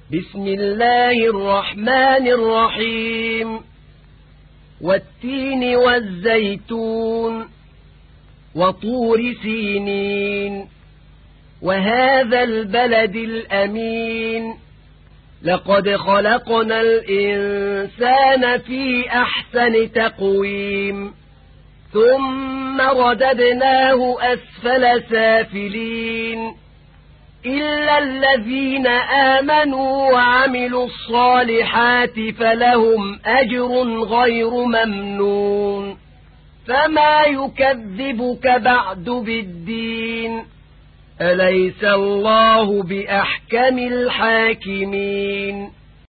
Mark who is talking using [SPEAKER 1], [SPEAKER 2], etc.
[SPEAKER 1] بسم الله الرحمن الرحيم والتين والزيتون وطور سينين وهذا البلد الأمين لقد خلقنا الإنسان في أحسن تقويم ثم رددناه أسفل سافلين إلا الذين آمنوا وعملوا الصالحات فلهم أجر غير ممنون فما يكذبك بعد بالدين أليس الله بأحكم الحاكمين